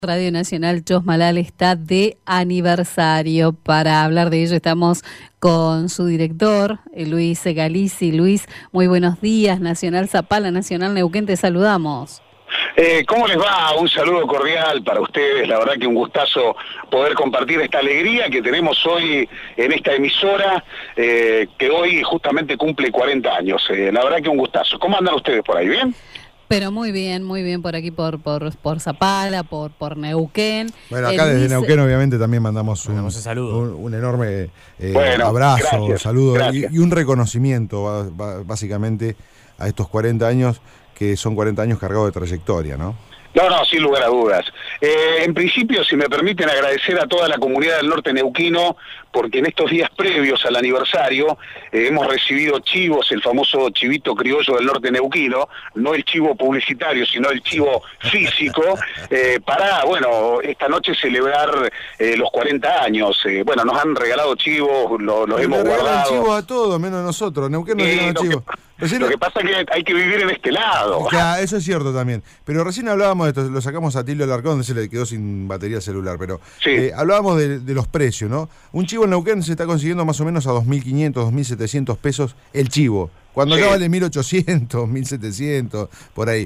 Radio Nacional Chosmalal está de aniversario. Para hablar de ello estamos con su director, Luis Galici. Luis, muy buenos días. Nacional Zapala, Nacional Neuquén, te saludamos. ¿Cómo les va? Un saludo cordial para ustedes. La verdad que un gustazo poder compartir esta alegría que tenemos hoy en esta emisora, que hoy justamente cumple 40 años. La verdad que un gustazo. ¿Cómo andan ustedes por ahí? ¿Bien? Pero muy bien por aquí, por Zapala, por Neuquén. Bueno, acá desde Neuquén obviamente también mandamos un saludo, un enorme abrazo, gracias, saludo gracias. y un reconocimiento básicamente a estos 40 años, que son 40 años cargados de trayectoria, ¿no? No, sin lugar a dudas. En principio, si me permiten, agradecer a toda la comunidad del norte neuquino, porque en estos días previos al aniversario hemos recibido chivos, el famoso chivito criollo del norte neuquino, no el chivo publicitario, sino el chivo físico, para, bueno, esta noche celebrar los 40 años. Bueno, nos han regalado chivos, los hemos guardado. Chivos a todos, menos a nosotros. Neuquén nos regalan chivos. Lo que pasa es que hay que vivir en este lado. Eso es cierto también. Pero recién hablábamos de esto, lo sacamos a Tilio Alarcón, se le quedó sin batería celular, pero sí. Hablábamos de los precios, ¿no? Un chivo en Neuquén se está consiguiendo más o menos a 2.500, 2.700 pesos el chivo. Cuando sí. acá vale 1.800, 1.700, por ahí.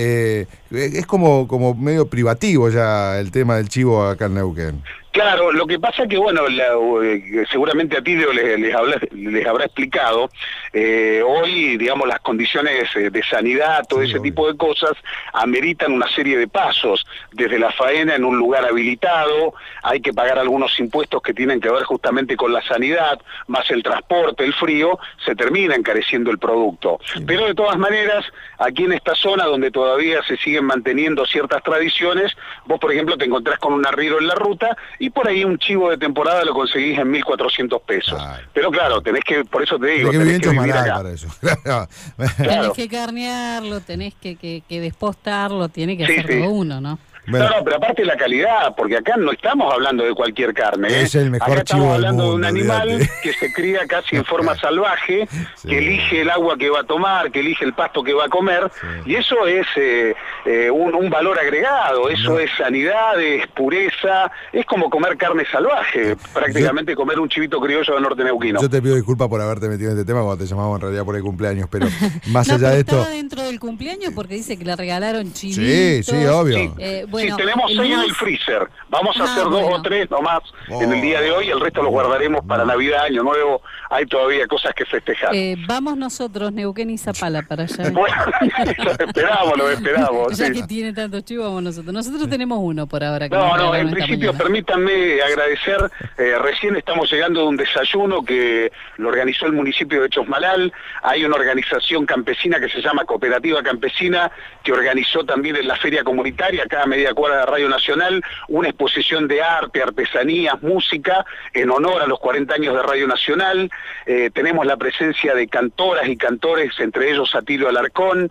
Es como medio privativo ya el tema del chivo acá en Neuquén. Claro, lo que pasa es que, bueno, seguramente a Tilio les habrá explicado, hoy, digamos, las condiciones de sanidad, todo ese tipo de cosas, ameritan una serie de pasos, desde la faena en un lugar habilitado, hay que pagar algunos impuestos que tienen que ver justamente con la sanidad, más el transporte, el frío, se termina encareciendo el producto. Sí. Pero de todas maneras, aquí en esta zona donde todavía se siguen manteniendo ciertas tradiciones, vos, por ejemplo, te encontrás con un arriero en la ruta, y por ahí un chivo de temporada lo conseguís en 1.400 pesos. Pero claro, tenés que, por eso te digo, tenés que vivir acá. Para eso. Claro. Tenés que carnearlo, tenés que despostarlo, tiene que hacer todo uno, ¿no? Bueno. No, pero aparte la calidad, porque acá no estamos hablando de cualquier carne. Es el mejor acá estamos hablando del mundo, de un animal olvidate. que se cría casi en forma salvaje, sí. Que elige el agua que va a tomar, que elige el pasto que va a comer, sí. Y eso es un valor agregado, eso es sanidad, es pureza, es como comer carne salvaje, prácticamente comer un chivito criollo del norte neuquino. Yo te pido disculpas por haberte metido en este tema cuando te llamamos en realidad por el cumpleaños, pero más allá de esto... Estaba dentro del cumpleaños porque dice que le regalaron chivitos. Sí, obvio. Sí. Bueno, tenemos 6 en el freezer. Vamos a hacer 2 o 3 nomás en el día de hoy. El resto los guardaremos para Navidad, Año Nuevo. Hay todavía cosas que festejar. Vamos nosotros, Neuquén y Zapala, para allá. Bueno, lo esperamos. Ya que tiene tantos chivos, vamos nosotros. Nosotros tenemos uno por ahora. Que en principio permítanme agradecer. Recién estamos llegando de un desayuno que lo organizó el municipio de Chosmalal. Hay una organización campesina que se llama Cooperativa Campesina, que organizó también en la feria comunitaria, acá a media cuadra de Radio Nacional, una exposición de arte, artesanías, música, en honor a los 40 años de Radio Nacional. Tenemos la presencia de cantoras y cantores, entre ellos Atilio Alarcón,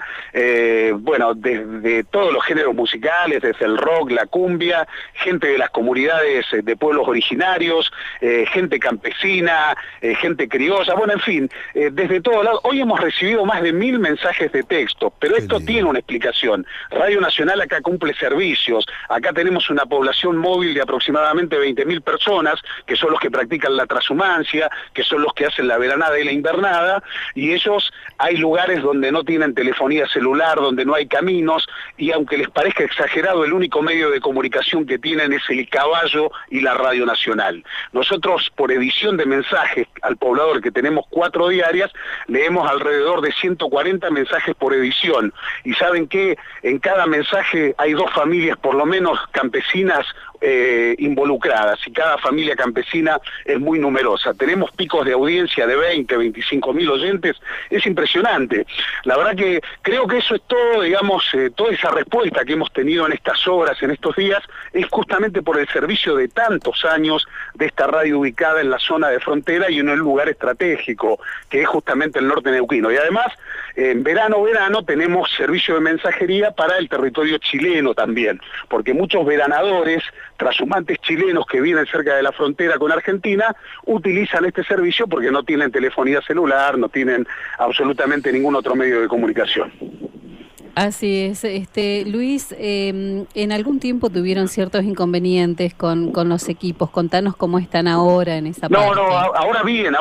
bueno, desde todos los géneros musicales, desde el rock, la cumbia, gente de las comunidades de pueblos originarios, gente campesina, gente criolla, bueno, en fin, desde todos lados. Hoy hemos recibido más de 1000 mensajes de texto, pero esto tiene una explicación. Radio Nacional acá cumple servicios, acá tenemos una población móvil de aproximadamente 20.000 personas, que son los que practican la transhumancia, que son los que hacen la veranada y la invernada, y ellos, hay lugares donde no tienen telefonía celular, donde no hay caminos, y aunque les parezca exagerado, el único medio de comunicación que tienen es el caballo y la Radio Nacional. Nosotros, por edición de mensajes al poblador, que tenemos 4 diarias, leemos alrededor de 140 mensajes por edición, y ¿saben qué? En cada mensaje hay 2 familias, por lo menos campesinas, involucradas, y cada familia campesina es muy numerosa. Tenemos picos de audiencia de 20, 25.000 oyentes, es impresionante. La verdad que creo que eso es todo, digamos, toda esa respuesta que hemos tenido en estas horas, en estos días, es justamente por el servicio de tantos años de esta radio ubicada en la zona de frontera y en un lugar estratégico, que es justamente el norte neuquino. Y además, en verano tenemos servicio de mensajería para el territorio chileno también, porque muchos veranadores, trashumantes chilenos que viven cerca de la frontera con Argentina, utilizan este servicio porque no tienen telefonía celular, no tienen absolutamente ningún otro medio de comunicación. Así es, Luis, en algún tiempo tuvieron ciertos inconvenientes con los equipos. Contanos cómo están ahora en esa parte. No, ahora bien.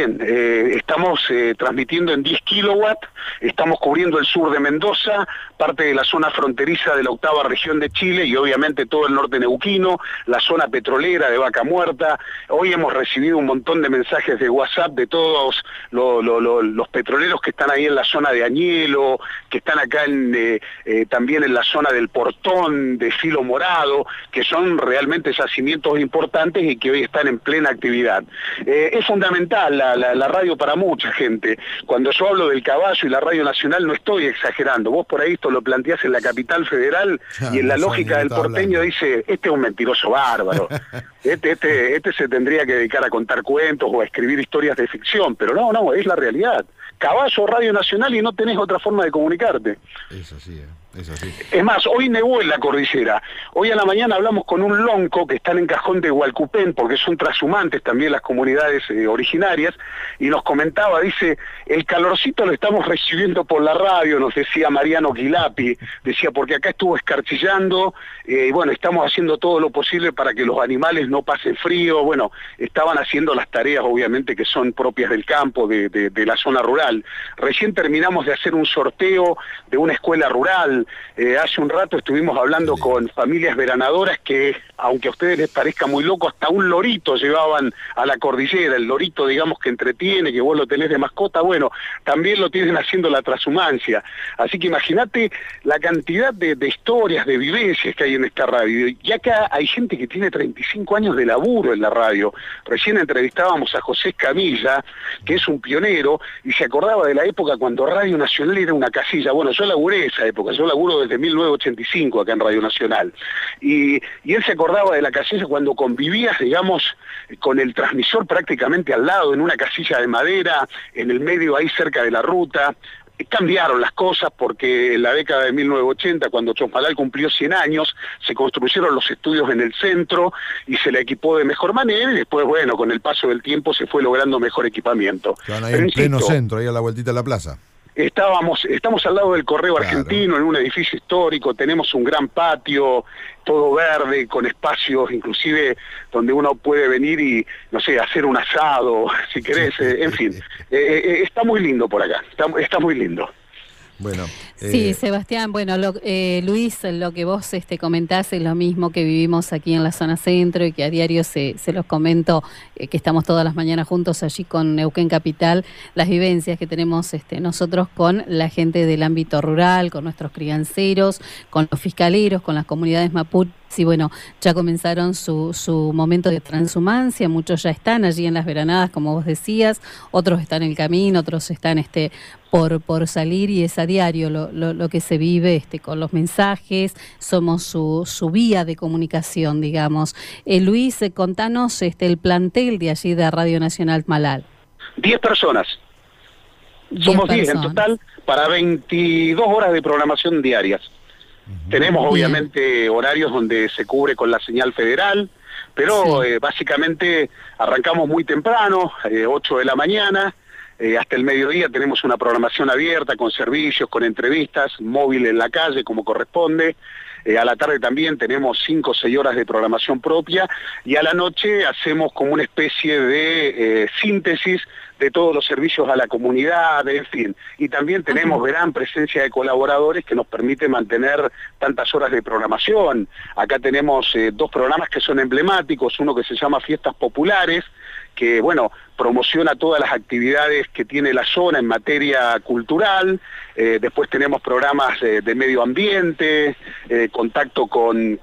Estamos transmitiendo en 10 kilowatts, estamos cubriendo el sur de Mendoza, parte de la zona fronteriza de la 8ª región de Chile y obviamente todo el norte neuquino, la zona petrolera de Vaca Muerta. Hoy hemos recibido un montón de mensajes de WhatsApp de todos los petroleros que están ahí en la zona de Añelo, que están acá también en la zona del Portón, de Filo Morado, que son realmente yacimientos importantes y que hoy están en plena actividad. Es fundamental la radio para mucha gente. Cuando yo hablo del Caballo y la Radio Nacional no estoy exagerando. Vos por ahí esto lo planteás en la capital federal y en la lógica del porteño dice, este es un mentiroso bárbaro. Este se tendría que dedicar a contar cuentos o a escribir historias de ficción, pero no, es la realidad. Caballo, Radio Nacional y no tenés otra forma de comunicarte. Es así, es así. Es más, hoy nevó en la cordillera. Hoy a la mañana hablamos con un lonco que están en Cajón de Hualcupén, porque son trashumantes también las comunidades originarias, y nos comentaba, dice, el calorcito lo estamos recibiendo por la radio, nos decía Mariano Quilapi, decía, porque acá estuvo escarchillando, y bueno, estamos haciendo todo lo posible para que los animales no pasen frío, bueno, estaban haciendo las tareas obviamente que son propias del campo, de la zona rural. Recién terminamos de hacer un sorteo de una escuela rural. Hace un rato estuvimos hablando con familias veranadoras que, aunque a ustedes les parezca muy loco, hasta un lorito llevaban a la cordillera, el lorito digamos que entretiene, que vos lo tenés de mascota, bueno, también lo tienen haciendo la transhumancia. Así que imagínate la cantidad de historias, de vivencias que hay en esta radio. Y acá hay gente que tiene 35 años de laburo en la radio. Recién entrevistábamos a José Escamilla, que es un pionero, y se acordaba de la época cuando Radio Nacional era una casilla. Bueno, yo laburé esa época, yo laburo desde 1985 acá en Radio Nacional. Y él se acordaba de la casilla cuando convivías, digamos, con el transmisor prácticamente al lado, en una casilla de madera, en el medio ahí cerca de la ruta. Cambiaron las cosas porque en la década de 1980, cuando Chosmalal cumplió 100 años, se construyeron los estudios en el centro y se la equipó de mejor manera y después, bueno, con el paso del tiempo se fue logrando mejor equipamiento. Estaban ahí en pleno centro, ahí a la vueltita de la plaza. Estamos al lado del Correo Argentino, en un edificio histórico, tenemos un gran patio, todo verde, con espacios inclusive donde uno puede venir y, no sé, hacer un asado, si querés, en fin. Está muy lindo por acá, está muy lindo. Bueno, sí, Sebastián, bueno, Luis, lo que vos comentás es lo mismo que vivimos aquí en la zona centro y que a diario se los comento, que estamos todas las mañanas juntos allí con Neuquén Capital, las vivencias que tenemos nosotros con la gente del ámbito rural, con nuestros crianceros, con los fiscaleros, con las comunidades mapuches. Y bueno, ya comenzaron su momento de transhumancia, muchos ya están allí en las veranadas, como vos decías, otros están en el camino, otros están por salir, y es a diario lo que se vive con los mensajes, somos su vía de comunicación, digamos. Luis, contanos el plantel de allí de Radio Nacional Malal. 10 personas. Somos 10 en total para 22 horas de programación diarias. Tenemos obviamente horarios donde se cubre con la señal federal, pero básicamente arrancamos muy temprano, 8 de la mañana, hasta el mediodía tenemos una programación abierta con servicios, con entrevistas, móvil en la calle como corresponde. A la tarde también tenemos 5 o 6 horas de programación propia y a la noche hacemos como una especie de síntesis de todos los servicios a la comunidad, en fin. Y también tenemos gran presencia de colaboradores que nos permite mantener tantas horas de programación. Acá tenemos 2 programas que son emblemáticos, uno que se llama Fiestas Populares, que, bueno, promociona todas las actividades que tiene la zona en materia cultural. Después tenemos programas de medio ambiente, contacto con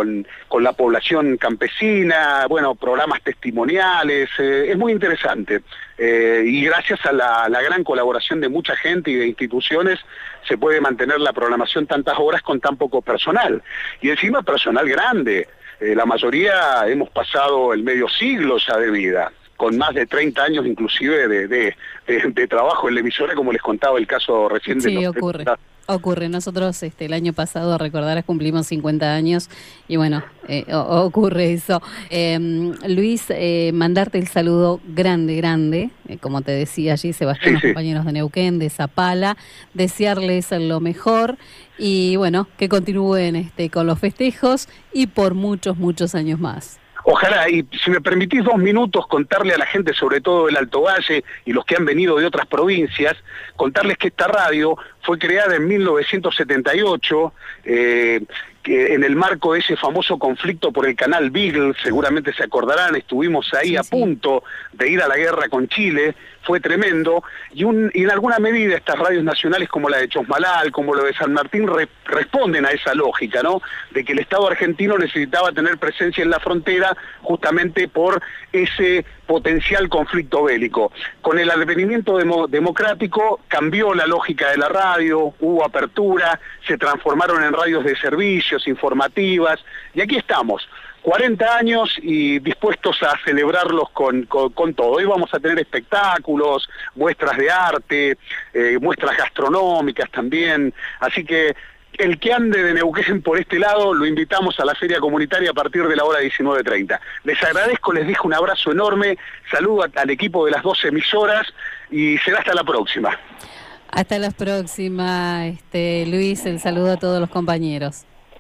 la población campesina, bueno, programas testimoniales. Es muy interesante. Y gracias a la gran colaboración de mucha gente y de instituciones se puede mantener la programación tantas horas con tan poco personal. Y encima personal grande. La mayoría hemos pasado el medio siglo ya de vida, con más de 30 años inclusive de trabajo en la emisora, como les contaba el caso recién de sí, ocurre. Ocurre, nosotros el año pasado, recordarás, cumplimos 50 años y bueno, ocurre eso. Luis, mandarte el saludo grande, como te decía allí Sebastián, los compañeros de Neuquén, de Zapala, desearles lo mejor y bueno, que continúen con los festejos y por muchos años más. Ojalá, y si me permitís 2 minutos, contarle a la gente, sobre todo del Alto Valle y los que han venido de otras provincias, contarles que esta radio fue creada en 1978, que en el marco de ese famoso conflicto por el canal Beagle, seguramente se acordarán, estuvimos ahí a punto de ir a la guerra con Chile, fue tremendo, y en alguna medida estas radios nacionales como la de Chosmalal, como lo de San Martín, responden a esa lógica, ¿no? De que el Estado argentino necesitaba tener presencia en la frontera justamente por ese potencial conflicto bélico. Con el advenimiento democrático cambió la lógica de la radio, hubo apertura, se transformaron en radios de servicios, informativas, y aquí estamos, 40 años y dispuestos a celebrarlos con todo. Hoy vamos a tener espectáculos, muestras de arte, muestras gastronómicas también, así que el que ande de Neuquén por este lado, lo invitamos a la feria comunitaria a partir de la hora 19:30. Les agradezco, les dejo un abrazo enorme, saludo al equipo de las 2 emisoras y será hasta la próxima. Hasta la próxima, Luis, el saludo a todos los compañeros.